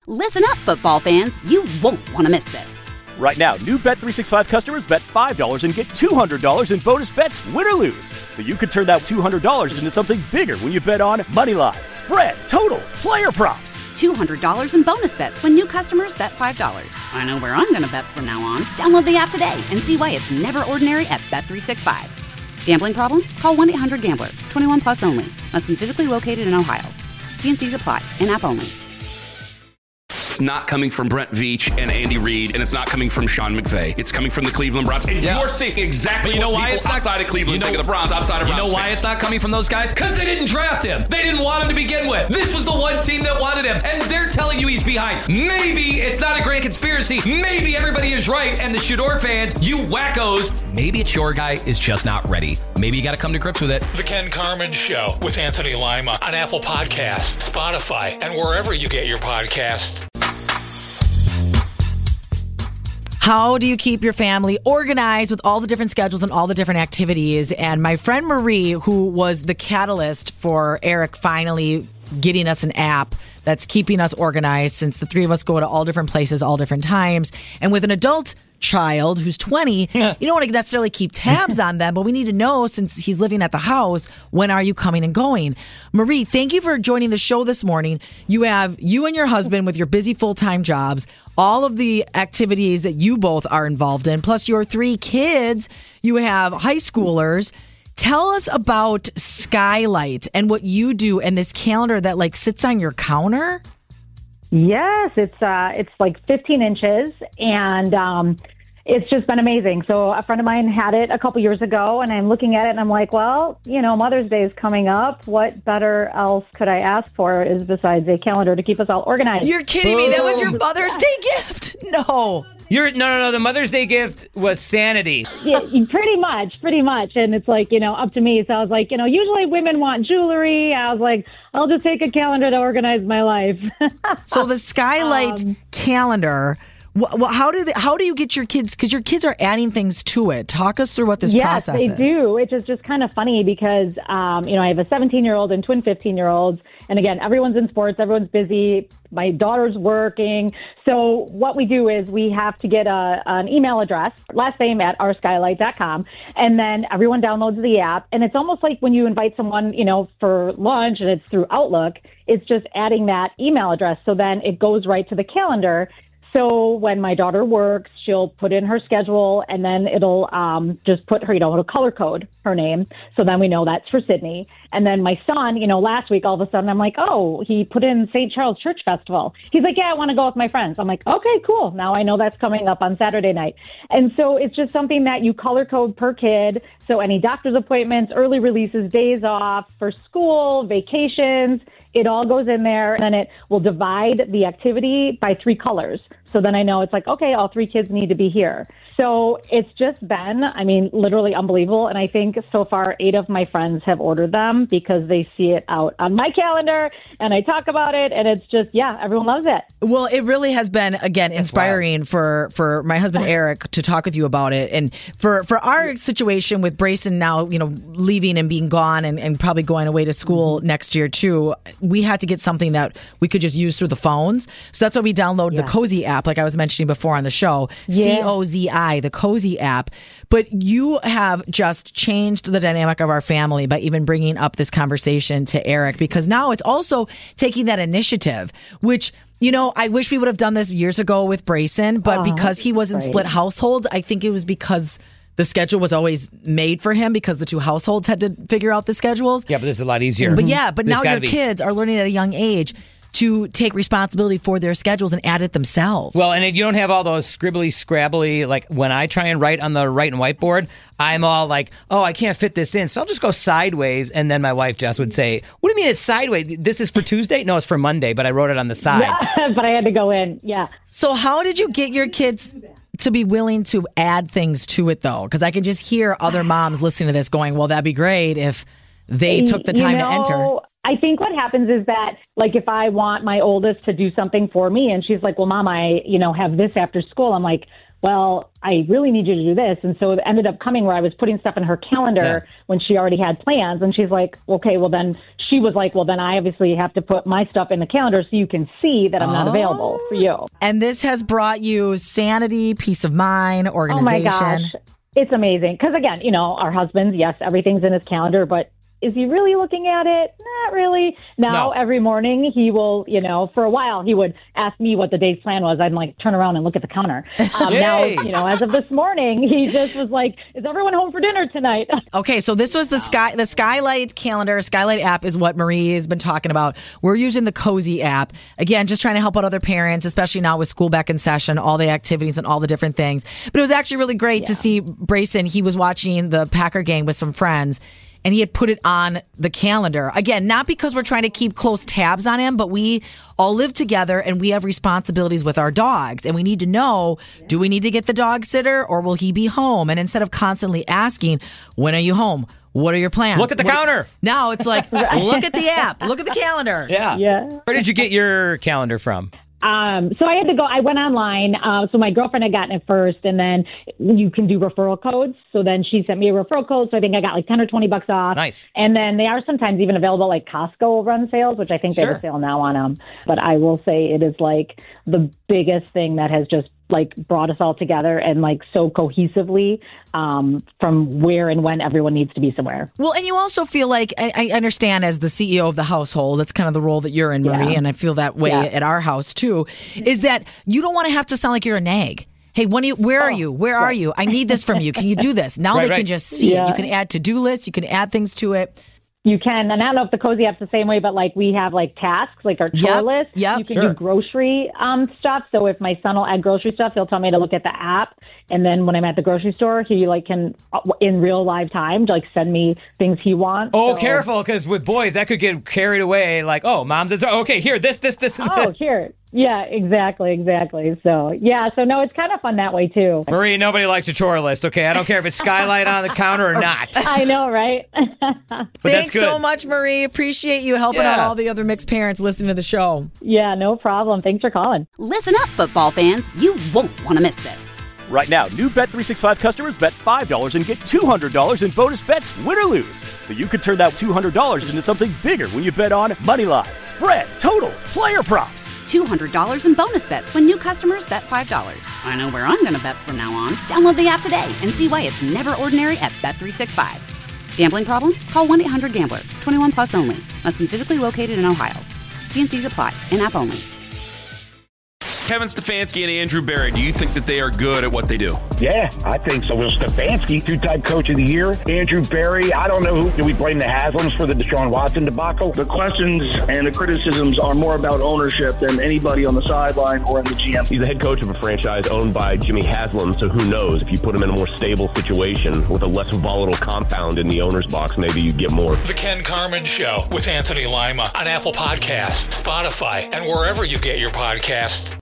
Listen up, football fans. You won't want to miss this. Right now, new Bet365 customers bet $5 and get $200 in bonus bets, win or lose. So you could turn that $200 into something bigger when you bet on moneyline, spread, totals, player props. $200 in bonus bets when new customers bet $5. I know where I'm going to bet from now on. Download the app today and see why it's never ordinary at Bet365. Gambling problem? Call 1-800-GAMBLER. 21 plus only. Must be physically located in Ohio. T&Cs apply. In-app only. It's not coming from Brent Veach and Andy Reid, and it's not coming from Sean McVay. It's coming from the Cleveland Browns. And you're seeing exactly what people outside of Cleveland think of the Browns, outside of Browns. You know why it's not coming from those guys? Because they didn't draft him. They didn't want him to begin with. This was the one team that wanted him, and they're telling you he's behind. Maybe it's not a grand conspiracy. Maybe everybody is right, and the Shador fans, you wackos, maybe it's your guy is just not ready. Maybe you got to come to grips with it. The Ken Carman Show with Anthony Lima on Apple Podcasts, Spotify, and wherever you get your podcasts. How do you keep your family organized with all the different schedules and all the different activities? And my friend Marie, who was the catalyst for Eric finally getting us an app that's keeping us organized, since the three of us go to all different places, all different times. And with an adult child who's 20, you don't want to necessarily keep tabs on them, but we need to know, since he's living at the house, when are you coming and going? Marie, thank you for joining the show this morning. You have you and your husband with your busy full-time jobs, all of the activities that you both are involved in, plus your 3 kids. You have high schoolers. Tell us about Skylight and what you do and this calendar that like sits on your counter. Yes, it's like 15 inches, and it's just been amazing. So a friend of mine had it a couple years ago, and I'm looking at it, and I'm like, well, you know, Mother's Day is coming up. What better else could I ask for is besides a calendar to keep us all organized? You're kidding me. That was your Mother's Day gift? No. No. The Mother's Day gift was sanity. Yeah, pretty much. And it's like, you know, up to me. So I was like, you know, usually women want jewelry. I was like, I'll just take a calendar to organize my life. So the Skylight calendar, how do you get your kids, because your kids are adding things to it. Talk us through what this process is. Yes, they do, which is just kind of funny because, you know, I have a 17-year-old and twin 15-year-olds. And again, everyone's in sports, everyone's busy. My daughter's working. So what we do is we have to get an email address, last name at ourskylight.com. And then everyone downloads the app. And it's almost like when you invite someone, you know, for lunch and it's through Outlook, it's just adding that email address. So then it goes right to the calendar. So when my daughter works, she'll put in her schedule, and then it'll just put her, you know, it'll color code her name. So then we know that's for Sydney. And then my son, you know, last week, all of a sudden, I'm like, oh, he put in St. Charles Church Festival. He's like, yeah, I want to go with my friends. I'm like, okay, cool. Now I know that's coming up on Saturday night. And so it's just something that you color code per kid. So any doctor's appointments, early releases, days off for school, vacations, it all goes in there, and then it will divide the activity by 3 colors. So then I know it's like, okay, all 3 kids need to be here. So it's just been, I mean, literally unbelievable. And I think so far 8 of my friends have ordered them because they see it out on my calendar and I talk about it. And it's just, yeah, everyone loves it. Well, it really has been, again, inspiring for my husband, Eric, to talk with you about it. And for our situation with Brayson now, you know, leaving and being gone and probably going away to school next year too, we had to get something that we could just use through the phones. So that's why we downloaded the Cozy app, like I was mentioning before on the show, COZI, the Cozy app. But you have just changed the dynamic of our family by even bringing up this conversation to Eric, because now it's also taking that initiative, which, you know, I wish we would have done this years ago with Brayson, but because he was in split households, I think it was because the schedule was always made for him because the 2 households had to figure out the schedules. Yeah, but this is a lot easier. But now your kids are learning at a young age to take responsibility for their schedules and add it themselves. Well, and you don't have all those scribbly, scrabbly, like when I try and write on the write and whiteboard, I'm all like, oh, I can't fit this in. So I'll just go sideways. And then my wife, Jess, would say, what do you mean it's sideways? This is for Tuesday? No, it's for Monday, but I wrote it on the side. Yeah, but I had to go in. Yeah. So how did you get your kids to be willing to add things to it, though? Because I can just hear other moms listening to this going, well, that'd be great if they took the time to enter. I think what happens is that, like, if I want my oldest to do something for me and she's like, well, Mom, I, have this after school. I'm like, well, I really need you to do this. And so it ended up coming where I was putting stuff in her calendar when she already had plans. And she's like, okay, well, then she was like, well, then I obviously have to put my stuff in the calendar so you can see that I'm not available for you. And this has brought you sanity, peace of mind, organization. Oh, my gosh. It's amazing. Because, again, our husbands, yes, everything's in his calendar, but is he really looking at it? Not really. Now, every morning he will, for a while he would ask me what the day's plan was. I'd like turn around and look at the counter. Now, as of this morning, he just was like, is everyone home for dinner tonight? Okay, so this was the Skylight calendar. Skylight app is what Marie has been talking about. We're using the Cozy app. Again, just trying to help out other parents, especially now with school back in session, all the activities and all the different things. But it was actually really great to see Brayson. He was watching the Packer game with some friends, and he had put it on the calendar. Again, not because we're trying to keep close tabs on him, but we all live together and we have responsibilities with our dogs. And we need to know, do we need to get the dog sitter or will he be home? And instead of constantly asking, when are you home? What are your plans? Look at the counter. Now it's like, look at the app. Look at the calendar. Yeah. Where did you get your calendar from? So I had to go, I went online. So my girlfriend had gotten it first, and then you can do referral codes. So then she sent me a referral code. So I think I got like $10 or $20 off. Nice. And then they are sometimes even available, like Costco run sales, which I think they have a sale now on them. But I will say it is like the biggest thing that has just like brought us all together and like so cohesively from where and when everyone needs to be somewhere. Well, and you also feel like, I understand as the CEO of the household, that's kind of the role that you're in, Marie, and I feel that way at our house too, is that you don't want to have to sound like you're a nag. Hey, where are you? Where are you? I need this from you. Can you do this? Now they can just see it. You can add to-do lists. You can add things to it. You can, and I don't know if the Cozy app's the same way, but like we have like tasks, like our chore list. You can do grocery stuff. So if my son will add grocery stuff, he'll tell me to look at the app, and then when I'm at the grocery store, he like can in real live time like send me things he wants. Oh, careful, because with boys that could get carried away. Like, oh, mom's okay. Here, this. Oh, here. Yeah, exactly. So, so no, it's kind of fun that way, too. Marie, nobody likes a chore list, okay? I don't care if it's Skylight on the counter or not. I know, right? Thanks so much, Marie. Appreciate you helping out all the other mixed parents listening to the show. Yeah, no problem. Thanks for calling. Listen up, football fans. You won't want to miss this. Right now, new Bet365 customers bet $5 and get $200 in bonus bets, win or lose. So you could turn that $200 into something bigger when you bet on moneyline, spread, totals, player props. $200 in bonus bets when new customers bet $5. I know where I'm going to bet from now on. Download the app today and see why it's never ordinary at Bet365. Gambling problem? Call 1-800-GAMBLER. 21 plus only. Must be physically located in Ohio. T&Cs apply. In-app only. Kevin Stefanski and Andrew Berry, do you think that they are good at what they do? Yeah, I think so. Well, Stefanski, two-time coach of the year. Andrew Berry, I don't know who. Do we blame the Haslams for the Deshaun Watson debacle? The questions and the criticisms are more about ownership than anybody on the sideline or in the GM. He's the head coach of a franchise owned by Jimmy Haslam, so who knows? If you put him in a more stable situation with a less volatile compound in the owner's box, maybe you'd get more. The Ken Carman Show with Anthony Lima on Apple Podcasts, Spotify, and wherever you get your podcasts.